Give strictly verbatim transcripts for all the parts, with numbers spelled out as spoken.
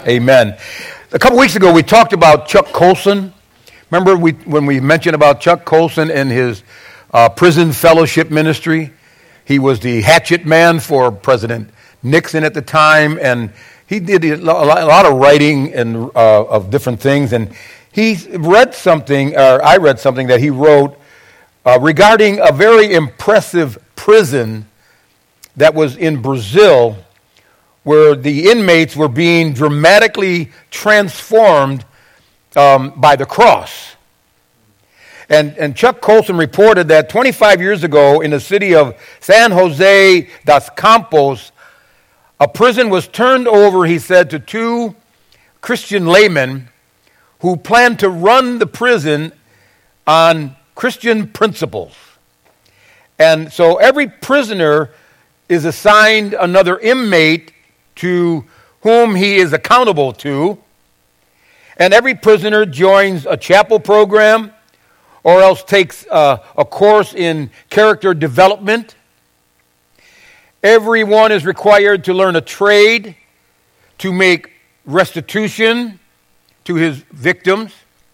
Amen. A couple weeks ago, we talked about Chuck Colson. Remember we, when we mentioned about Chuck Colson and his uh, prison fellowship ministry? He was the hatchet man for President Nixon at the time, and he did a lot of writing and uh, of different things. And he read something, or I read something that he wrote uh, regarding a very impressive prison that was in Brazil, where the inmates were being dramatically transformed um, by the cross. And, and Chuck Colson reported that twenty-five years ago in the city of San Jose dos Campos, a prison was turned over, he said, to two Christian laymen who planned to run the prison on Christian principles. And so every prisoner is assigned another inmate to whom he is accountable to, and every prisoner joins a chapel program or else takes uh, a course in character development. Everyone is required to learn a trade to make restitution to his victims.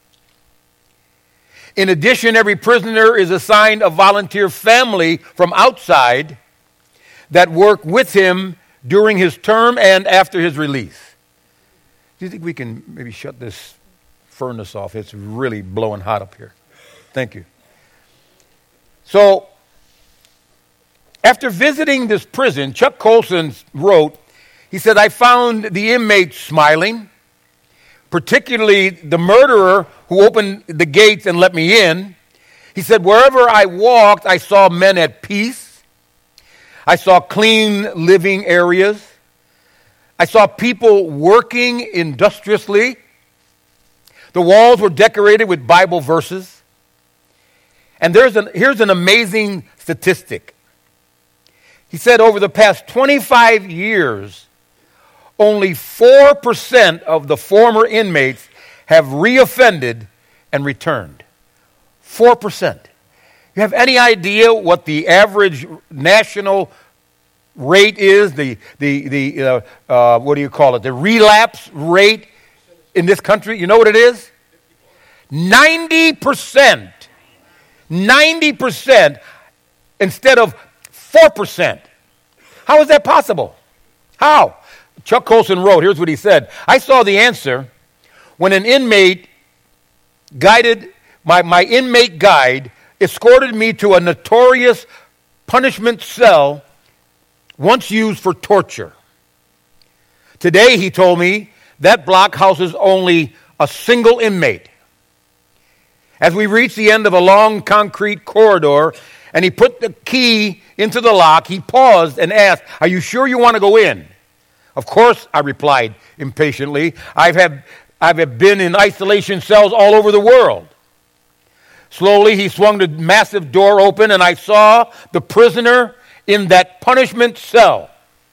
In addition, every prisoner is assigned a volunteer family from outside that work with him during his term and after his release. Do you think we can maybe shut this furnace off? It's really blowing hot up here. Thank you. So, after visiting this prison, Chuck Colson wrote, he said, I found the inmates smiling, particularly the murderer who opened the gates and let me in. He said, wherever I walked, I saw men at peace. I saw clean living areas. I saw people working industriously. The walls were decorated with Bible verses. And there's an, here's an amazing statistic. He said over the past twenty-five years, only four percent of the former inmates have reoffended and returned. four percent. You have any idea what the average national rate is? The, the, the uh, uh, what do you call it? The relapse rate in this country? You know what it is? ninety percent. ninety percent instead of four percent. How is that possible? How? Chuck Colson wrote, here's what he said. I saw the answer when an inmate guided, my, my inmate guide escorted me to a notorious punishment cell once used for torture. Today, he told me, that block houses only a single inmate. As we reached the end of a long concrete corridor, and he put the key into the lock, he paused and asked, are you sure you want to go in? Of course, I replied impatiently. I've had, I've been in isolation cells all over the world. Slowly, he swung the massive door open, and I saw the prisoner in that punishment cell.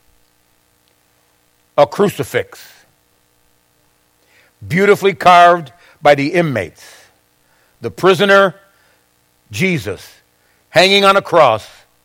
A crucifix, beautifully carved by the inmates. The prisoner, Jesus, hanging on a cross.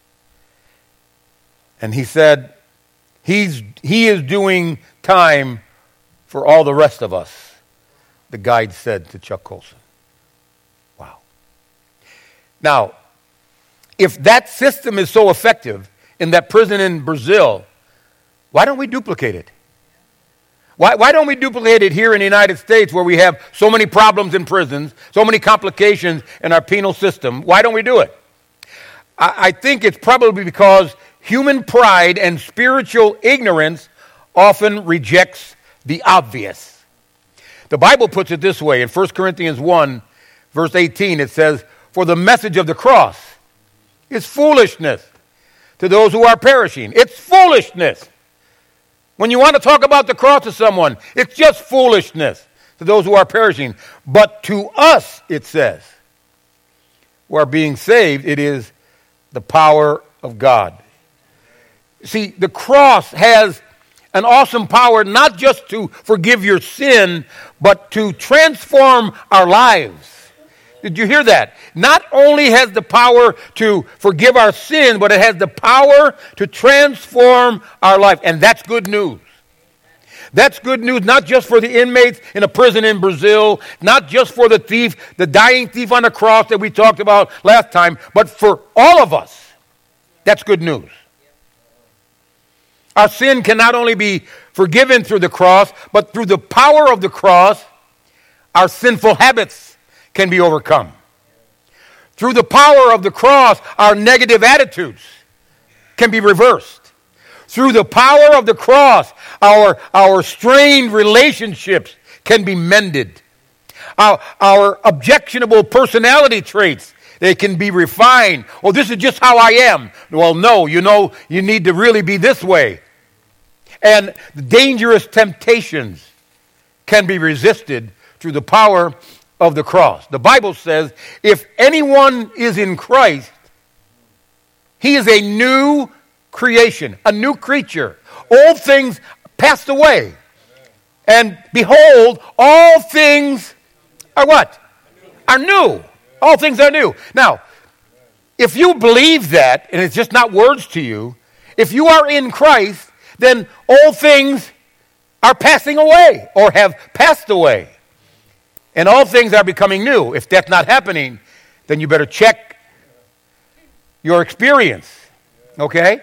And he said, he's, he is doing time for all the rest of us, the guide said to Chuck Colson. Wow. Now, if that system is so effective in that prison in Brazil, why don't we duplicate it? Why, why don't we duplicate it here in the United States where we have so many problems in prisons, so many complications in our penal system? Why don't we do it? I, I think it's probably because human pride and spiritual ignorance often rejects the obvious. The Bible puts it this way. In First Corinthians one, verse eighteen, it says, for the message of the cross is foolishness to those who are perishing. It's foolishness. When you want to talk about the cross to someone, it's just foolishness to those who are perishing. But to us, it says, who are being saved, it is the power of God. See, the cross has an awesome power not just to forgive your sin, but to transform our lives. Did you hear that? Not only has the power to forgive our sin, but it has the power to transform our life. And that's good news. That's good news, not just for the inmates in a prison in Brazil, not just for the thief, the dying thief on the cross that we talked about last time, but for all of us. That's good news. Our sin can not only be forgiven through the cross, but through the power of the cross, our sinful habits can be overcome. Through the power of the cross, our negative attitudes can be reversed. Through the power of the cross, our, our strained relationships can be mended. Our, our objectionable personality traits, they can be refined. Oh, this is just how I am. Well, no, you know, you need to really be this way. And dangerous temptations can be resisted through the power of the cross. The Bible says, if anyone is in Christ, he is a new creation, a new creature. Old things passed away. And behold, all things are what? Are new. All things are new. Now, if you believe that, and it's just not words to you, if you are in Christ, then old things are passing away or have passed away. And all things are becoming new. If that's not happening, then you better check your experience. Okay?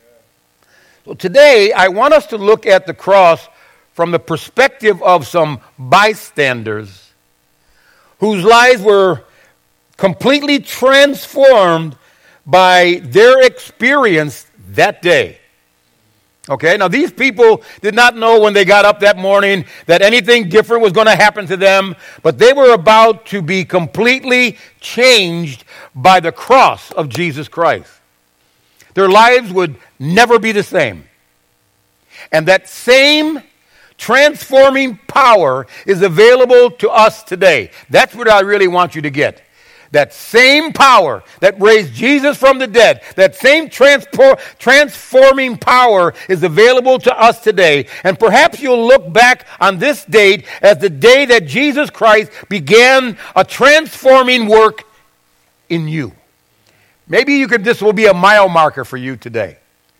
So today, I want us to look at the cross from the perspective of some bystanders whose lives were completely transformed by their experience that day. Okay, now these people did not know when they got up that morning that anything different was going to happen to them, but they were about to be completely changed by the cross of Jesus Christ. Their lives would never be the same. And that same transforming power is available to us today. That's what I really want you to get. That same power that raised Jesus from the dead, that same transpor- transforming power is available to us today. And perhaps you'll look back on this date as the day that Jesus Christ began a transforming work in you. Maybe you could. This will be a mile marker for you today.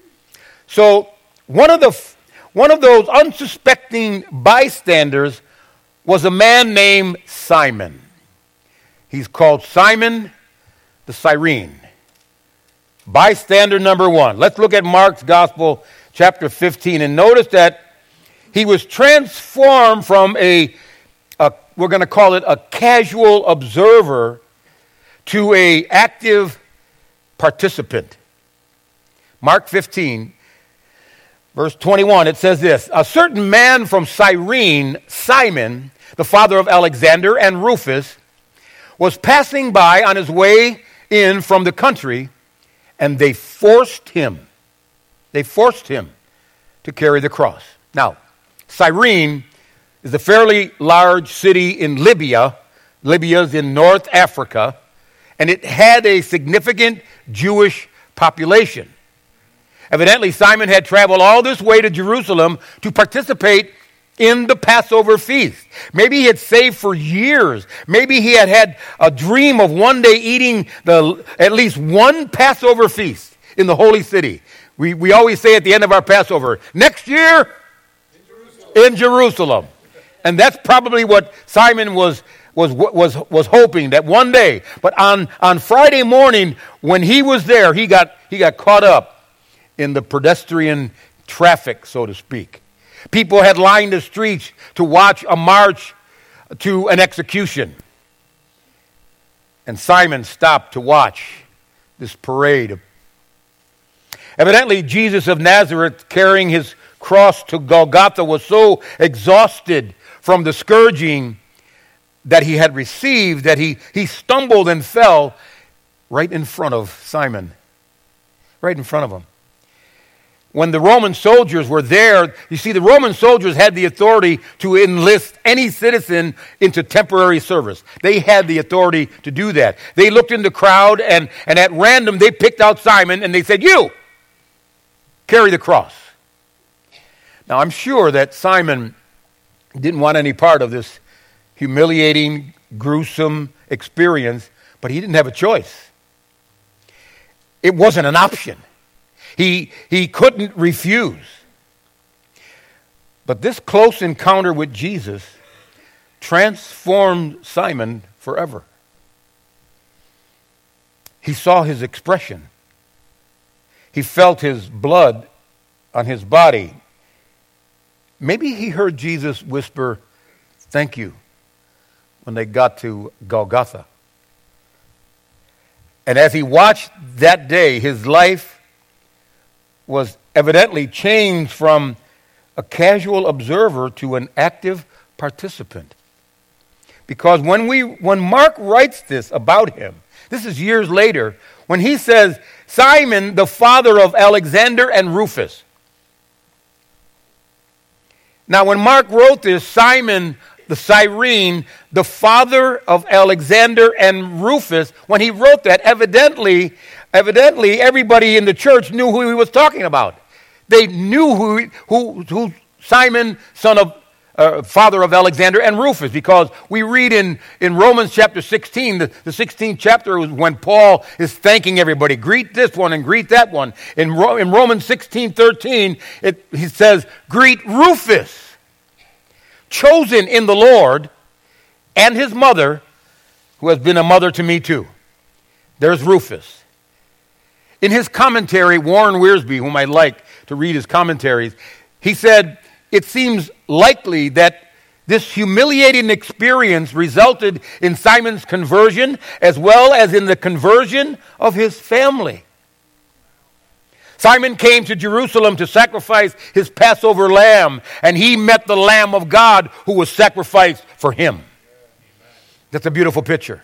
So one of the one of those unsuspecting bystanders was a man named Simon. He's called Simon the Cyrene. Bystander number one. Let's look at Mark's Gospel, chapter fifteen, and notice that he was transformed from a, a we're going to call it a casual observer to a active participant. Mark fifteen, verse twenty-one, it says this: a certain man from Cyrene, Simon, the father of Alexander and Rufus, was passing by on his way in from the country, and they forced him. They forced him to carry the cross. Now, Cyrene is a fairly large city in Libya. Libya is in North Africa, and it had a significant Jewish population. Evidently, Simon had traveled all this way to Jerusalem to participate in the Passover feast. Maybe he had saved for years. Maybe he had had a dream of one day eating the at least one Passover feast in the holy city. We, we always say at the end of our Passover, next year in Jerusalem. In Jerusalem. And that's probably what Simon was was was was hoping, that one day. But on, on Friday morning, when he was there, he got he got caught up in the pedestrian traffic, so to speak. People had lined the streets to watch a march to an execution. And Simon stopped to watch this parade. Evidently, Jesus of Nazareth, carrying his cross to Golgotha, was so exhausted from the scourging that he had received that he, he stumbled and fell right in front of Simon. Right in front of him. When the Roman soldiers were there, you see, the Roman soldiers had the authority to enlist any citizen into temporary service. They had the authority to do that. They looked in the crowd, and, and at random, they picked out Simon, and they said, "You, carry the cross." Now, I'm sure that Simon didn't want any part of this humiliating, gruesome experience, but he didn't have a choice. It wasn't an option. He, he couldn't refuse. But this close encounter with Jesus transformed Simon forever. He saw his expression. He felt his blood on his body. Maybe he heard Jesus whisper, "Thank you," when they got to Golgotha. And as he watched that day, his life was evidently changed from a casual observer to an active participant. Because when we when Mark writes this about him, this is years later, when he says, Simon, the father of Alexander and Rufus. Now, when Mark wrote this, Simon the Cyrene, the father of Alexander and Rufus, when he wrote that, evidently, evidently everybody in the church knew who he was talking about. They knew who, who, who Simon, son of Uh, father of Alexander and Rufus, because we read in, in Romans chapter sixteen, the, the sixteenth chapter is when Paul is thanking everybody. Greet this one and greet that one. In, Ro- in Romans sixteen thirteen, it, he says, greet Rufus, chosen in the Lord, and his mother, who has been a mother to me too. There's Rufus. In his commentary, Warren Wiersbe, whom I like to read his commentaries, he said, it seems likely that this humiliating experience resulted in Simon's conversion as well as in the conversion of his family. Simon came to Jerusalem to sacrifice his Passover lamb, and he met the Lamb of God who was sacrificed for him. That's a beautiful picture.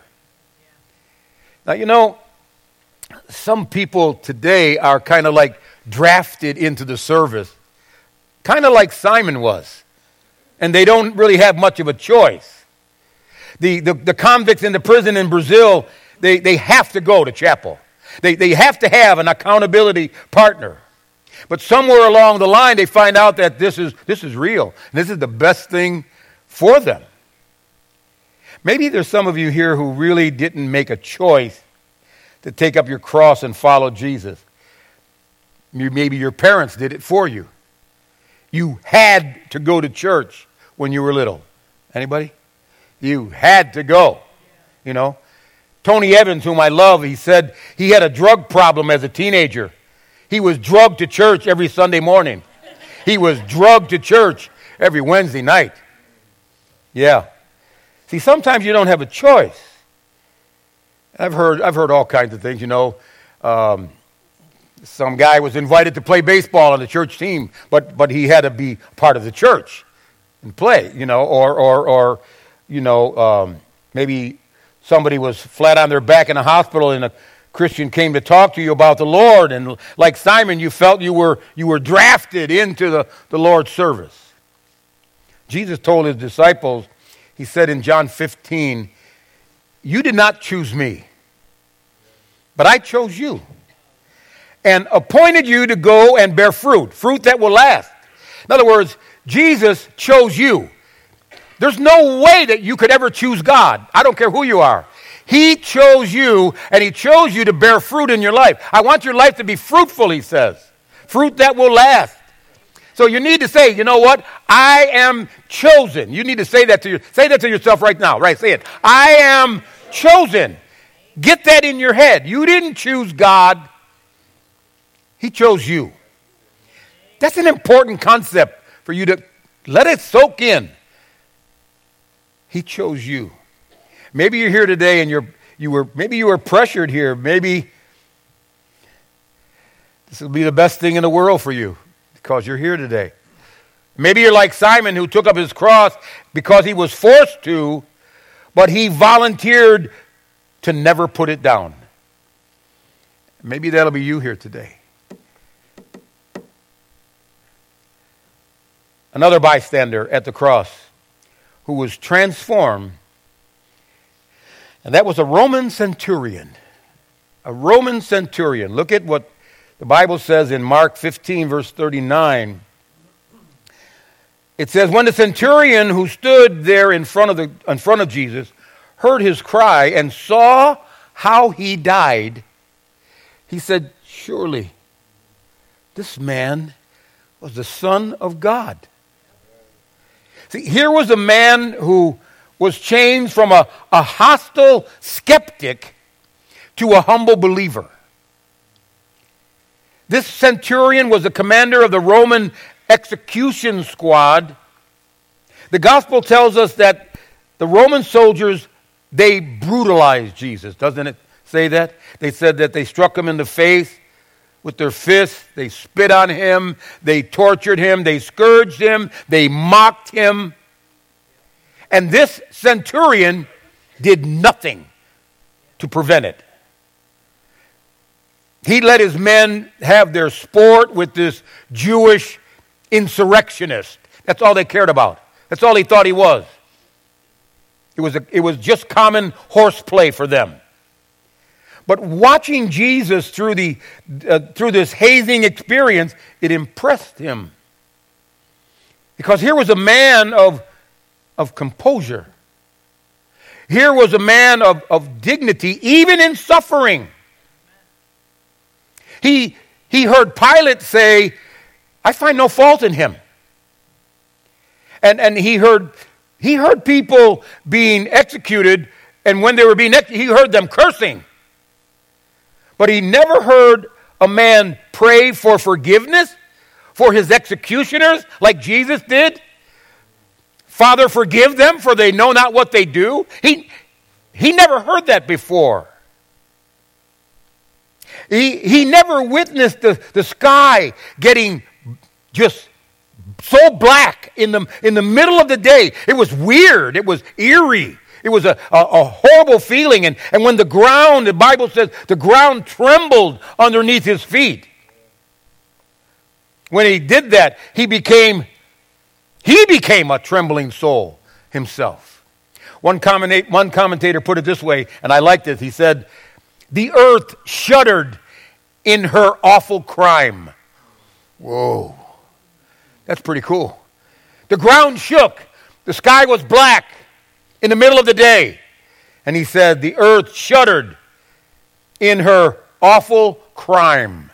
Now, you know, some people today are kind of like drafted into the service, kind of like Simon was, and they don't really have much of a choice. The, the, the convicts in the prison in Brazil, they, they have to go to chapel. They, they have to have an accountability partner. But somewhere along the line, they find out that this is, this is real. This is the best thing for them. Maybe there's some of you here who really didn't make a choice to take up your cross and follow Jesus. Maybe your parents did it for you. You had to go to church when you were little. Anybody? You had to go. You know, Tony Evans, whom I love, he said he had a drug problem as a teenager. He was drugged to church every Sunday morning. He was drugged to church every Wednesday night. Yeah. See, sometimes you don't have a choice. I've heard I've heard all kinds of things, you know. Um, Some guy was invited to play baseball on the church team, but but he had to be part of the church and play, you know, or or or you know, um, maybe somebody was flat on their back in a hospital and a Christian came to talk to you about the Lord, and like Simon, you felt you were you were drafted into the, the Lord's service. Jesus told his disciples, he said in John fifteen, "You did not choose me, but I chose you. And appointed you to go and bear fruit, fruit that will last." In other words, Jesus chose you. There's no way that you could ever choose God. I don't care who you are. He chose you, and he chose you to bear fruit in your life. I want your life to be fruitful, he says. Fruit that will last. So you need to say, you know what? I am chosen. You need to say that to your, say that to yourself right now. Right? Say it. I am chosen. Get that in your head. You didn't choose God. He chose you. That's an important concept for you to let it soak in. He chose you. Maybe you're here today and you're you were maybe you were pressured here. Maybe this will be the best thing in the world for you because you're here today. Maybe you're like Simon, who took up his cross because he was forced to, but he volunteered to never put it down. Maybe that'll be you here today. Another bystander at the cross who was transformed, and that was a Roman centurion. A Roman centurion. Look at what the Bible says in Mark fifteen, verse thirty-nine. It says, when the centurion who stood there in front of the in front of Jesus heard his cry and saw how he died, he said, "Surely this man was the Son of God." See, here was a man who was changed from a, a hostile skeptic to a humble believer. This centurion was the commander of the Roman execution squad. The gospel tells us that the Roman soldiers, they brutalized Jesus. Doesn't it say that? They said that they struck him in the face with their fists. They spit on him. They tortured him. They scourged him. They mocked him. And this centurion did nothing to prevent it. He let his men have their sport with this Jewish insurrectionist. That's all they cared about. That's all he thought he was. It was, a, it was just common horseplay for them. But watching Jesus through, the, uh, through this hazing experience, it impressed him. Because here was a man of, of composure. Here was a man of, of dignity, even in suffering. He, he heard Pilate say, I find no fault in him. And, and he heard, he heard people being executed, and when they were being executed, he heard them cursing. But he never heard a man pray for forgiveness for his executioners like Jesus did. Father, forgive them, for they know not what they do. He, he never heard that before. He, he never witnessed the, the sky getting just so black in the, in the middle of the day. It was weird. It was eerie. It was a, a, a horrible feeling. And, and when the ground, the Bible says, the ground trembled underneath his feet. When he did that, he became, he became a trembling soul himself. One commentator, one commentator put it this way, and I liked it. He said, the earth shuddered in her awful crime. Whoa. That's pretty cool. The ground shook. The sky was black in the middle of the day. And he said, the earth shuddered in her awful crime.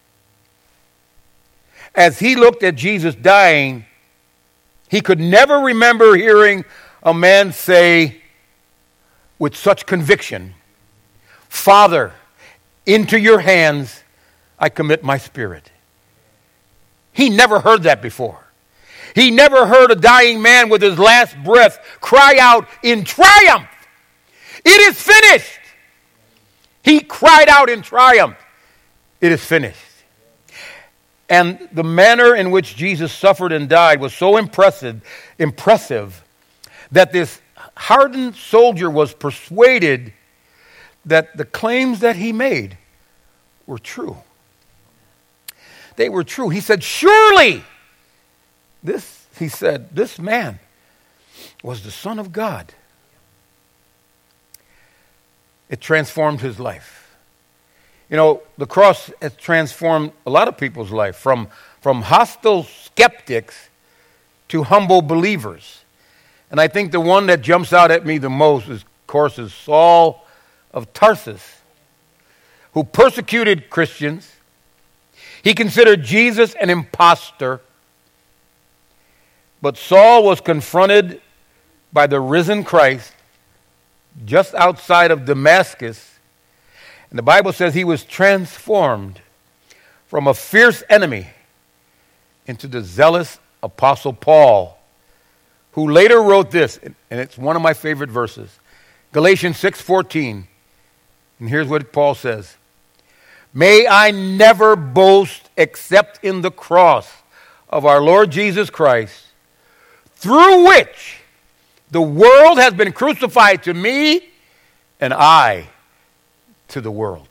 As he looked at Jesus dying, he could never remember hearing a man say with such conviction, Father, into your hands I commit my spirit. He never heard that before. He never heard a dying man with his last breath cry out in triumph, it is finished. He cried out in triumph, it is finished. And the manner in which Jesus suffered and died was so impressive, impressive that this hardened soldier was persuaded that the claims that he made were true. They were true. He said, surely, this, he said, this man was the Son of God. It transformed his life. You know, the cross has transformed a lot of people's life, from, from hostile skeptics to humble believers. And I think the one that jumps out at me the most, is, of course, is Saul of Tarsus, who persecuted Christians. He considered Jesus an impostor. But Saul was confronted by the risen Christ just outside of Damascus. And the Bible says he was transformed from a fierce enemy into the zealous apostle Paul, who later wrote this, and it's one of my favorite verses, Galatians six fourteen. And here's what Paul says. May I never boast except in the cross of our Lord Jesus Christ, through which the world has been crucified to me and I to the world.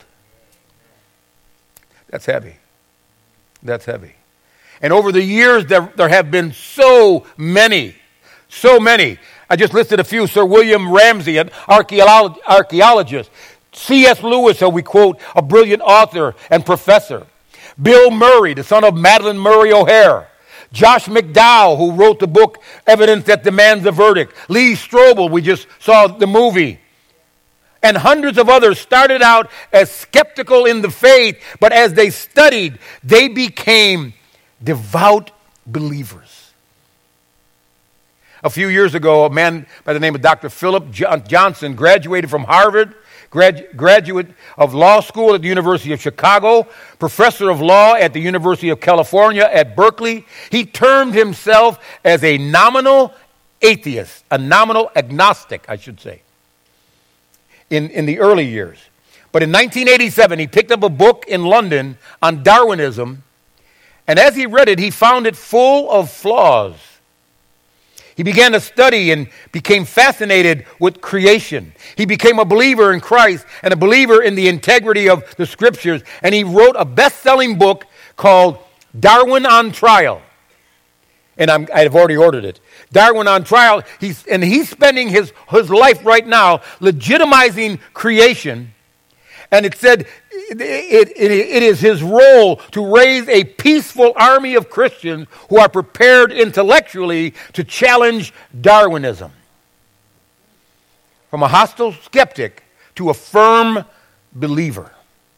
That's heavy. That's heavy. And over the years, there, there have been so many, so many. I just listed a few. Sir William Ramsay, an archaeolog- archaeologist. C S Lewis, who we quote, a brilliant author and professor. Bill Murray, the son of Madeleine Murray O'Hare. Josh McDowell, who wrote the book Evidence That Demands a Verdict. Lee Strobel, we just saw the movie. And hundreds of others started out as skeptical in the faith, but as they studied, they became devout believers. A few years ago, a man by the name of Doctor Philip Johnson graduated from Harvard, grad, graduate of law school at the University of Chicago, professor of law at the University of California at Berkeley. He termed himself as a nominal atheist, a nominal agnostic, I should say, in, in the early years. But in nineteen eighty-seven, he picked up a book in London on Darwinism, and as he read it, he found it full of flaws. He began to study and became fascinated with creation. He became a believer in Christ and a believer in the integrity of the Scriptures, and he wrote a best-selling book called Darwin on Trial. And I'm, I've already ordered it. Darwin on Trial, he's, and he's spending his, his life right now legitimizing creation. And it said it, it, it, it is his role to raise a peaceful army of Christians who are prepared intellectually to challenge Darwinism. From a hostile skeptic to a firm believer.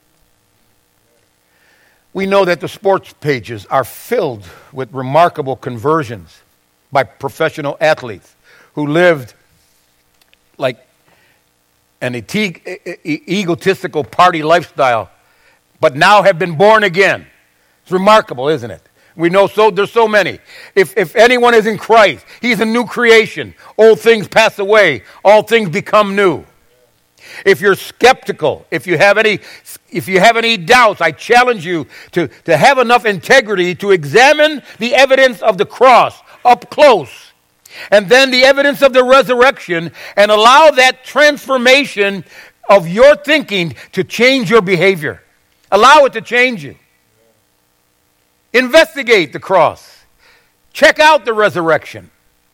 We know that the sports pages are filled with remarkable conversions by professional athletes who lived like an egotistical party lifestyle, but now have been born again. It's remarkable, isn't it? We know so there's so many. If if anyone is in Christ, he's a new creation. Old things pass away, all things become new. If you're skeptical, if you have any if you have any doubts, I challenge you to, to have enough integrity to examine the evidence of the cross up close. And then the evidence of the resurrection, and allow that transformation of your thinking to change your behavior. Allow it to change you. Investigate the cross. Check out the resurrection.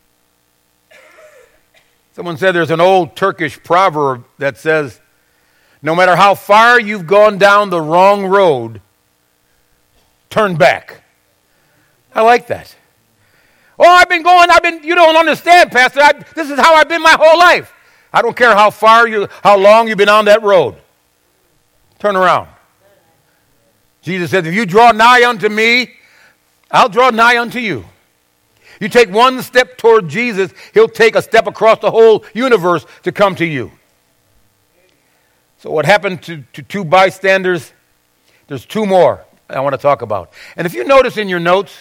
Someone said there's an old Turkish proverb that says, no matter how far you've gone down the wrong road, turn back. I like that. Oh, I've been going, I've been, you don't understand, Pastor. I, this is how I've been my whole life. I don't care how far you, how long you've been on that road. Turn around. Jesus said, if you draw nigh unto me, I'll draw nigh unto you. You take one step toward Jesus, he'll take a step across the whole universe to come to you. So what happened to, to two bystanders? There's two more I want to talk about. And if you notice in your notes,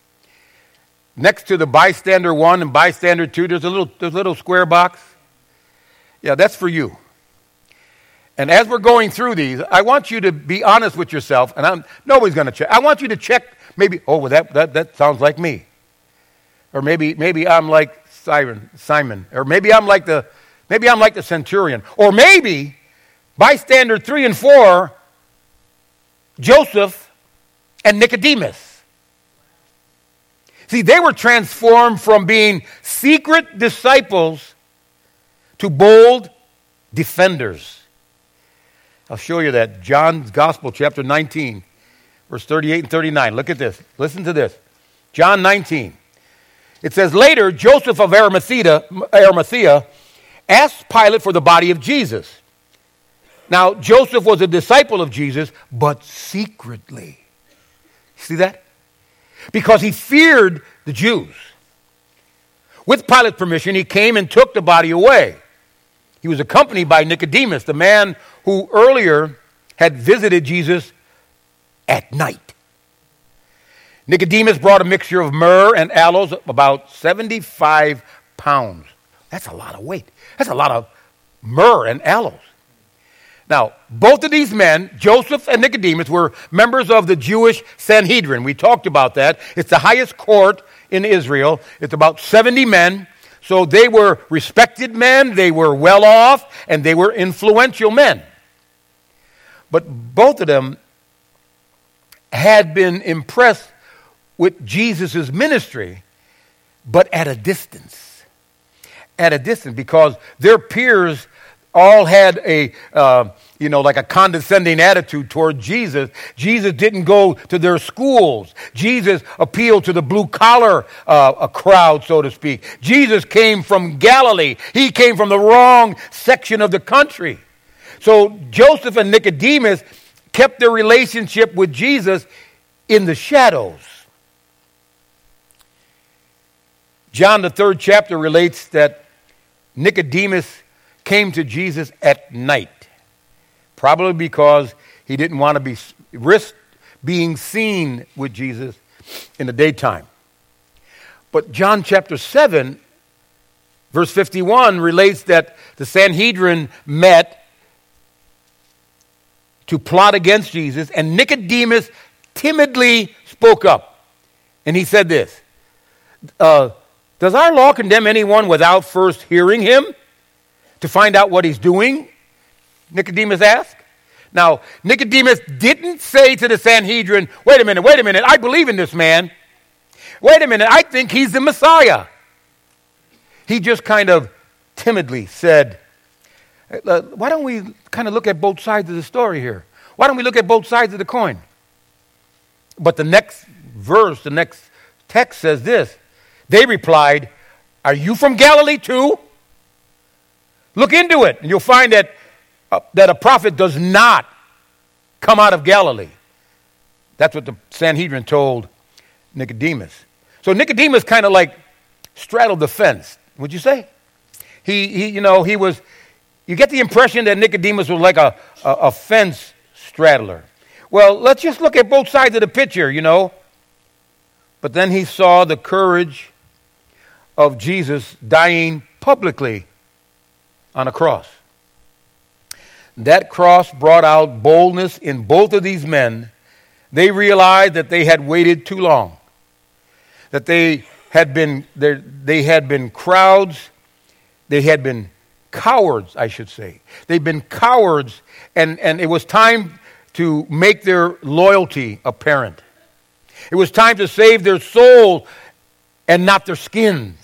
next to the bystander one and bystander two, there's a little, there's a little square box. Yeah, that's for you. And as we're going through these, I want you to be honest with yourself, and I'm, nobody's going to check. I want you to check, maybe, oh, well, that, that, that sounds like me. Or maybe maybe I'm like Simon, Simon, or maybe I'm like the maybe I'm like the centurion, or maybe bystander three and four, Joseph and Nicodemus. See, they were transformed from being secret disciples to bold defenders. I'll show you that. John's Gospel, chapter nineteen, verse thirty-eight and thirty-nine. Look at this. Listen to this. John nineteen. It says, later, Joseph of Arimathea, Arimathea asked Pilate for the body of Jesus. Now, Joseph was a disciple of Jesus, but secretly. See that? Because he feared the Jews. With Pilate's permission, he came and took the body away. He was accompanied by Nicodemus, the man who earlier had visited Jesus at night. Nicodemus brought a mixture of myrrh and aloes, about seventy-five pounds. That's a lot of weight. That's a lot of myrrh and aloes. Now, both of these men, Joseph and Nicodemus, were members of the Jewish Sanhedrin. We talked about that. It's the highest court in Israel. It's about seventy men. So they were respected men, they were well off, and they were influential men. But both of them had been impressed with Jesus' ministry, but at a distance. At a distance, because their peers all had a, uh, you know, like a condescending attitude toward Jesus. Jesus didn't go to their schools. Jesus appealed to the blue-collar uh, a crowd, so to speak. Jesus came from Galilee. He came from the wrong section of the country. So Joseph and Nicodemus kept their relationship with Jesus in the shadows. John, the third chapter, relates that Nicodemus came to Jesus at night, probably because he didn't want to be risk being seen with Jesus in the daytime. But John chapter seven, verse fifty-one, relates that the Sanhedrin met to plot against Jesus, and Nicodemus timidly spoke up. And he said this, uh, does our law condemn anyone without first hearing him to find out what he's doing? Nicodemus asked. Now, Nicodemus didn't say to the Sanhedrin, wait a minute, wait a minute, I believe in this man. Wait a minute, I think he's the Messiah. He just kind of timidly said, uh, why don't we kind of look at both sides of the story here? Why don't we look at both sides of the coin? But the next verse, the next text says this. They replied, are you from Galilee too? Look into it, and you'll find that, uh, that a prophet does not come out of Galilee. That's what the Sanhedrin told Nicodemus. So Nicodemus kind of like straddled the fence, would you say? He, he, you know, he was, you get the impression that Nicodemus was like a, a, a fence straddler. Well, let's just look at both sides of the picture, you know. But then he saw the courage of Jesus dying publicly on a cross. That cross brought out boldness in both of these men. They realized that they had waited too long, that they had been they had been crowds, they had been cowards, I should say. They'd been cowards, and, and it was time to make their loyalty apparent. It was time to save their soul and not their skins.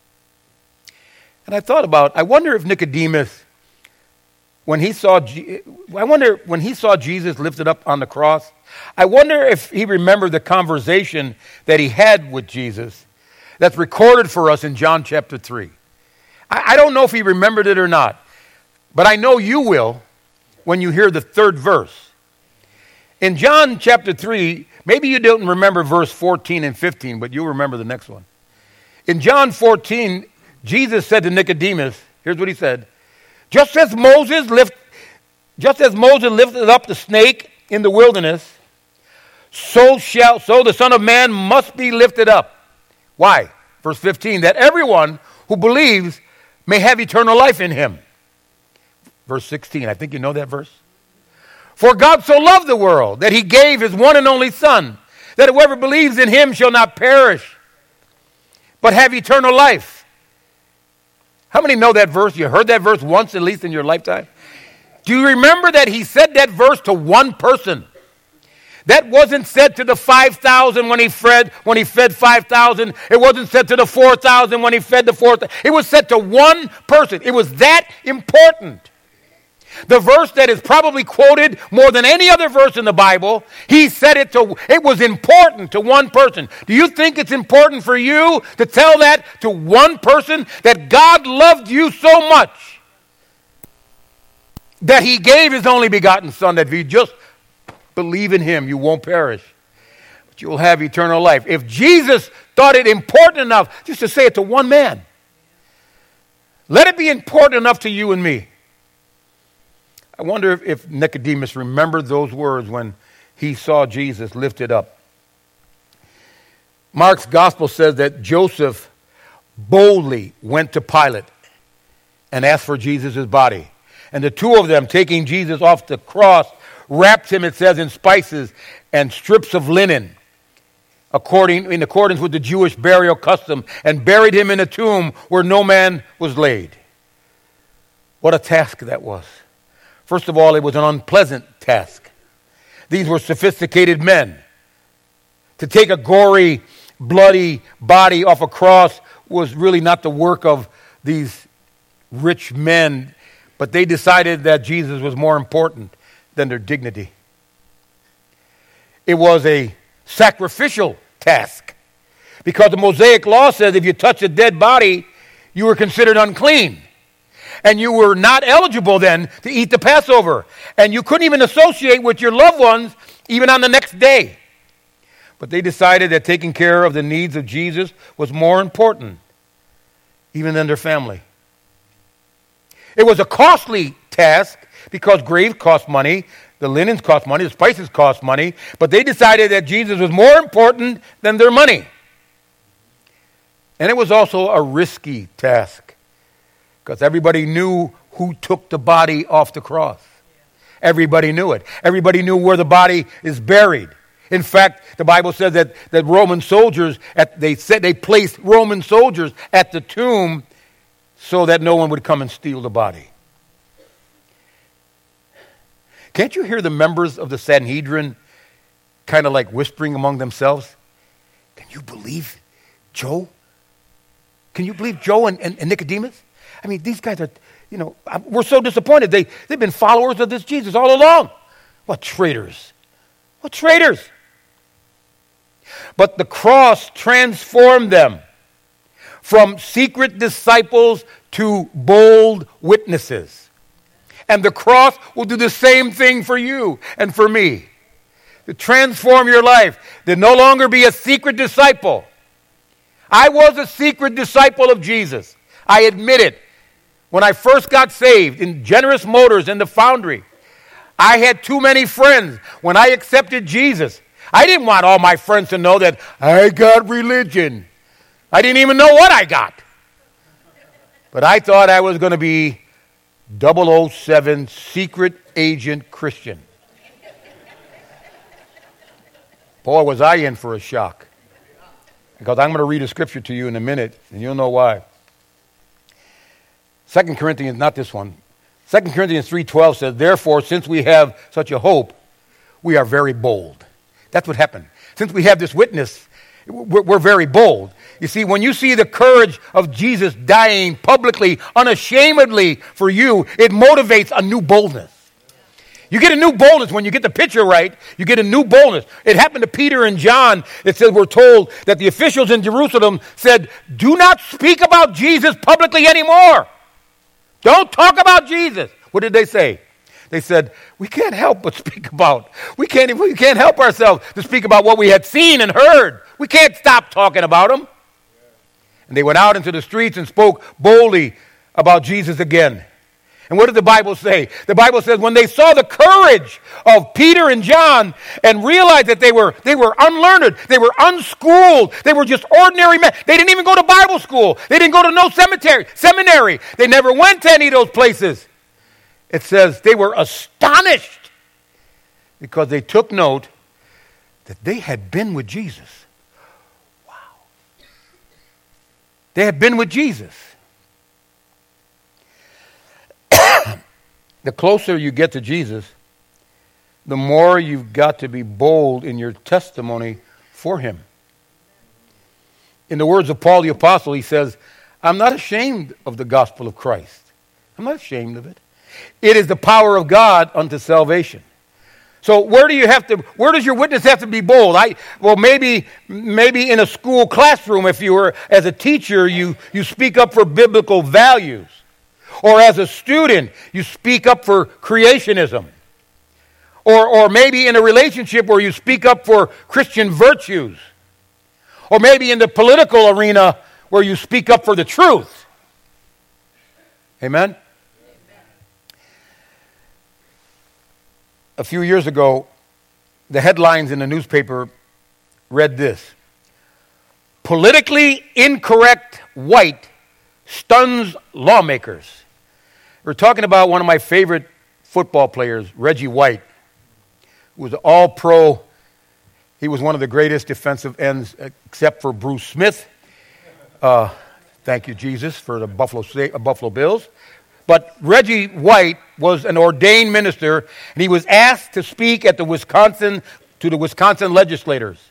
And I thought about, I wonder if Nicodemus, when he saw, I wonder when he saw Jesus lifted up on the cross, I wonder if he remembered the conversation that he had with Jesus that's recorded for us in John chapter three. I, I don't know if he remembered it or not, but I know you will when you hear the third verse. In John chapter three, maybe you don't remember verse fourteen and fifteen, but you'll remember the next one. In John fourteen, Jesus said to Nicodemus, here's what he said, just as Moses lift, just as Moses lifted up the snake in the wilderness, so shall so the Son of Man must be lifted up. Why? Verse fifteen, that everyone who believes may have eternal life in him. Verse sixteen, I think you know that verse. For God so loved the world that he gave his one and only Son, that whoever believes in him shall not perish, but have eternal life. How many know that verse? You heard that verse once at least in your lifetime? Do you remember that he said that verse to one person? That wasn't said to the five thousand when he fed when he fed five thousand. It wasn't said to the four thousand when he fed the four thousand. It was said to one person. It was that important. The verse that is probably quoted more than any other verse in the Bible, he said it to, it was important to one person. Do you think it's important for you to tell that to one person, that God loved you so much that he gave his only begotten Son, that if you just believe in him, you won't perish, but you'll have eternal life? If Jesus thought it important enough just to say it to one man, let it be important enough to you and me. I wonder if, if Nicodemus remembered those words when he saw Jesus lifted up. Mark's gospel says that Joseph boldly went to Pilate and asked for Jesus' body. And the two of them, taking Jesus off the cross, wrapped him, it says, in spices and strips of linen, according in accordance with the Jewish burial custom, and buried him in a tomb where no man was laid. What a task that was. First of all, it was an unpleasant task. These were sophisticated men. To take a gory, bloody body off a cross was really not the work of these rich men, but they decided that Jesus was more important than their dignity. It was a sacrificial task, because the Mosaic law says if you touch a dead body, you were considered unclean. And you were not eligible then to eat the Passover. And you couldn't even associate with your loved ones even on the next day. But they decided that taking care of the needs of Jesus was more important even than their family. It was a costly task because graves cost money, the linens cost money, the spices cost money, but they decided that Jesus was more important than their money. And it was also a risky task because everybody knew who took the body off the cross. Everybody knew it. Everybody knew where the body is buried. In fact, the Bible says that, that Roman soldiers, at, they said they placed Roman soldiers at the tomb so that no one would come and steal the body. Can't you hear the members of the Sanhedrin kind of like whispering among themselves? Can you believe Joe? Can you believe Joe and, and, and Nicodemus? I mean, these guys are, you know, we're so disappointed. They, they've been followers of this Jesus all along. What traitors. What traitors. But the cross transformed them from secret disciples to bold witnesses. And the cross will do the same thing for you and for me. To transform your life. To no longer be a secret disciple. I was a secret disciple of Jesus. I admit it. When I first got saved in Generous Motors in the Foundry, I had too many friends. When I accepted Jesus, I didn't want all my friends to know that I got religion. I didn't even know what I got. But I thought I was going to be double oh seven secret agent Christian. Boy, was I in for a shock. Because I'm going to read a scripture to you in a minute, and you'll know why. Second Corinthians, not this one. Second Corinthians three twelve says, therefore, since we have such a hope, we are very bold. That's what happened. Since we have this witness, we're, we're very bold. You see, when you see the courage of Jesus dying publicly, unashamedly for you, it motivates a new boldness. You get a new boldness when you get the picture right. You get a new boldness. It happened to Peter and John. It says we're told that the officials in Jerusalem said, do not speak about Jesus publicly anymore. Don't talk about Jesus. What did they say? They said, we can't help but speak about. We can't, we can't help ourselves to speak about what we had seen and heard. We can't stop talking about him. And they went out into the streets and spoke boldly about Jesus again. And what did the Bible say? The Bible says when they saw the courage of Peter and John and realized that they were, they were unlearned, they were unschooled, they were just ordinary men. They didn't even go to Bible school. They didn't go to no cemetery, seminary. They never went to any of those places. It says they were astonished because they took note that they had been with Jesus. Wow. They had been with Jesus. The closer you get to Jesus, the more you've got to be bold in your testimony for him. In the words of Paul the Apostle, he says, I'm not ashamed of the gospel of Christ. I'm not ashamed of it. It is the power of God unto salvation. So where do you have to, where does your witness have to be bold? I, well, maybe, maybe in a school classroom, if you were, as a teacher, you, you speak up for biblical values. Or as a student, you speak up for creationism. Or, or maybe in a relationship where you speak up for Christian virtues. Or maybe in the political arena where you speak up for the truth. Amen? A few years ago, the headlines in the newspaper read this. Politically incorrect white stuns lawmakers. We're talking about one of my favorite football players, Reggie White, who was an all-pro. He was one of the greatest defensive ends except for Bruce Smith. Uh, thank you, Jesus, for the Buffalo, uh, Buffalo Bills. But Reggie White was an ordained minister, and he was asked to speak at the Wisconsin to the Wisconsin legislators.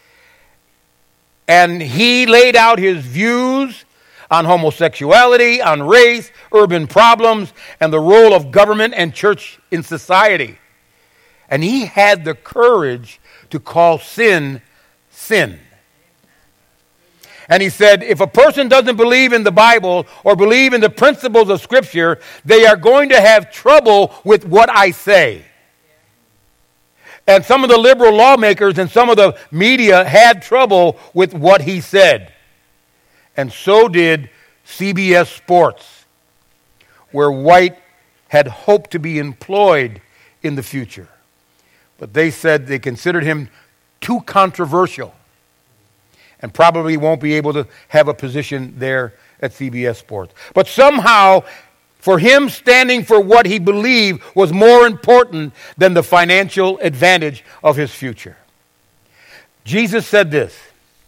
And he laid out his views on homosexuality, on race, urban problems, and the role of government and church in society. And he had the courage to call sin, sin. And he said, if a person doesn't believe in the Bible or believe in the principles of Scripture, they are going to have trouble with what I say. And some of the liberal lawmakers and some of the media had trouble with what he said. And so did C B S Sports, where White had hoped to be employed in the future. But they said they considered him too controversial and probably won't be able to have a position there at C B S Sports. But somehow, for him, standing for what he believed was more important than the financial advantage of his future. Jesus said this,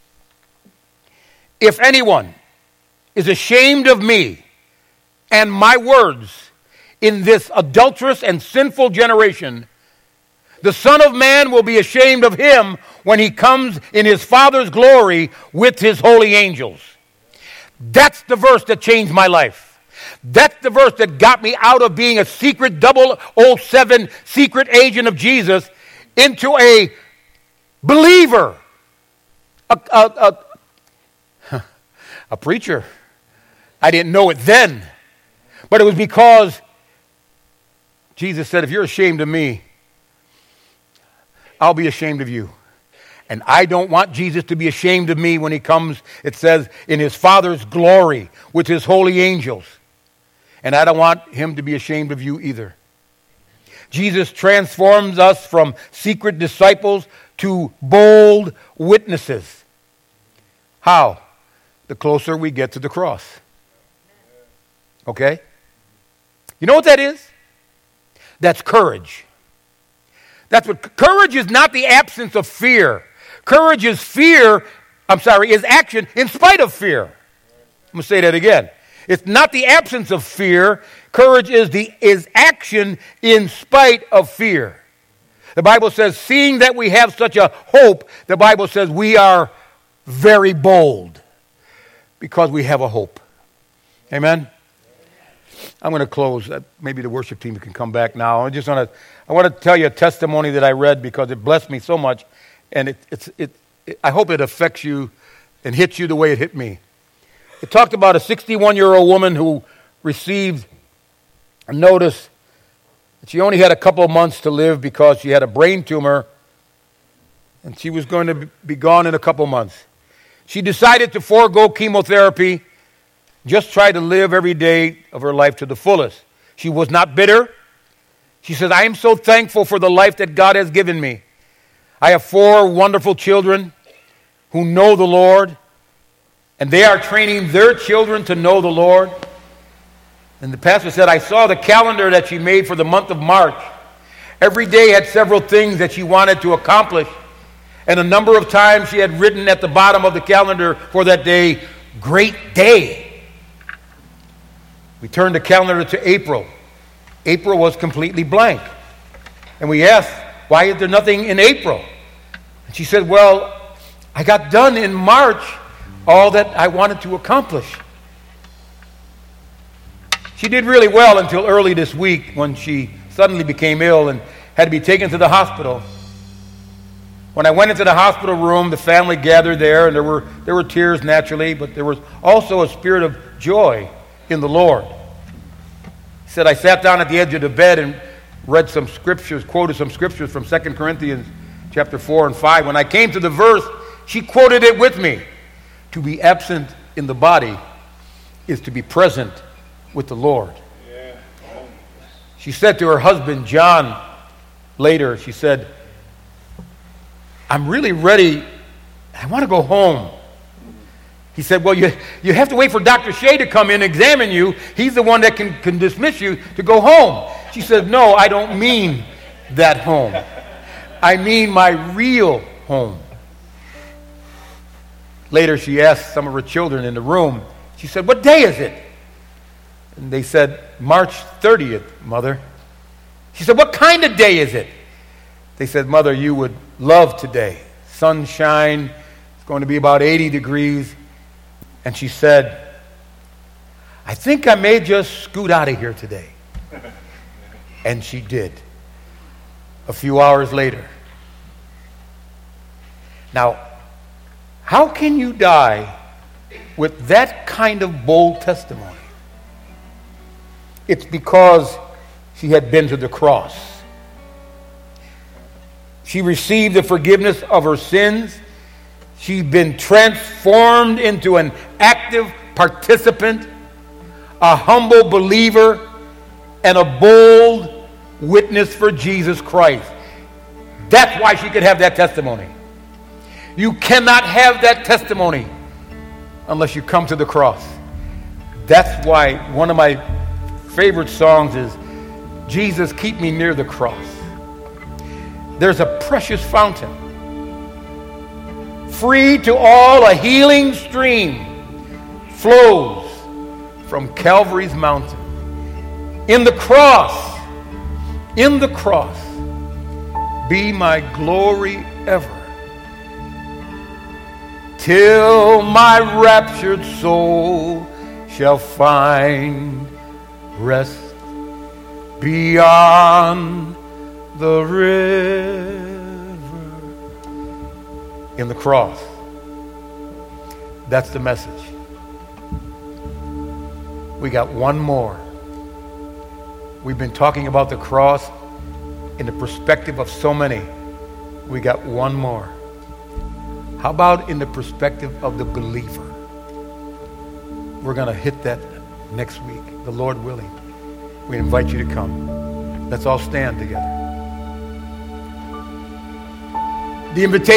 "If anyone is ashamed of me and my words in this adulterous and sinful generation, the Son of Man will be ashamed of him when he comes in his Father's glory with his holy angels." That's the verse that changed my life. That's the verse that got me out of being a secret double oh seven secret agent of Jesus into a believer, a, a, a, a preacher. I didn't know it then, but it was because Jesus said, if you're ashamed of me, I'll be ashamed of you. And I don't want Jesus to be ashamed of me when he comes, it says, in his Father's glory with his holy angels. And I don't want him to be ashamed of you either. Jesus transforms us from secret disciples to bold witnesses. How? The closer we get to the cross. Okay? You know what that is? That's courage. That's what courage is. Not the absence of fear. Courage is fear, I'm sorry, is action in spite of fear. I'm going to say that again. It's not the absence of fear. Courage is the is action in spite of fear. The Bible says, seeing that we have such a hope, the Bible says we are very bold because we have a hope. Amen? I'm going to close. Maybe the worship team can come back now. I just want to I want to tell you a testimony that I read because it blessed me so much. And it, it's, it, it, I hope it affects you and hits you the way it hit me. It talked about a sixty-one-year-old woman who received a notice that she only had a couple of months to live because she had a brain tumor and she was going to be gone in a couple of months. She decided to forego chemotherapy, just try to live every day of her life to the fullest. She was not bitter. She said, I am so thankful for the life that God has given me. I have four wonderful children who know the Lord, and they are training their children to know the Lord. And the pastor said, I saw the calendar that she made for the month of March. Every day had several things that she wanted to accomplish. And a number of times she had written at the bottom of the calendar for that day, great day. We turned the calendar to April. April was completely blank. And we asked, why is there nothing in April? And she said, well, I got done in March all that I wanted to accomplish. She did really well until early this week when she suddenly became ill and had to be taken to the hospital. When I went into the hospital room, the family gathered there, and there were there were tears naturally, but there was also a spirit of joy in the Lord. He said, I sat down at the edge of the bed and read some scriptures, quoted some scriptures from Second Corinthians chapter four and five. When I came to the verse, she quoted it with me. To be absent in the body is to be present with the Lord. Yeah. She said to her husband, John, later, she said, I'm really ready. I want to go home. He said, well, you, you have to wait for Doctor Shea to come in and examine you. He's the one that can, can dismiss you to go home. She said, no, I don't mean that home. I mean my real home. Later, she asked some of her children in the room, she said, what day is it? And they said, March thirtieth, Mother. She said, what kind of day is it? They said, Mother, you would love today. Sunshine, it's going to be about eighty degrees. And she said, I think I may just scoot out of here today. And she did. A few hours later. Now, how can you die with that kind of bold testimony? It's because she had been to the cross. She received the forgiveness of her sins. She's been transformed into an active participant, a humble believer, and a bold witness for Jesus Christ. That's why she could have that testimony. You cannot have that testimony unless you come to the cross. That's why one of my favorite songs is, Jesus, keep me near the cross. There's a precious fountain, free to all, a healing stream flows from Calvary's mountain. In the cross, in the cross, be my glory ever, till my raptured soul shall find rest beyond the river. In the cross. That's the message. We got one more. We've been talking about the cross in the perspective of so many. We got one more. How about in the perspective of the believer? We're going to hit that next week, the Lord willing. We invite you to come. Let's all stand together. The invitation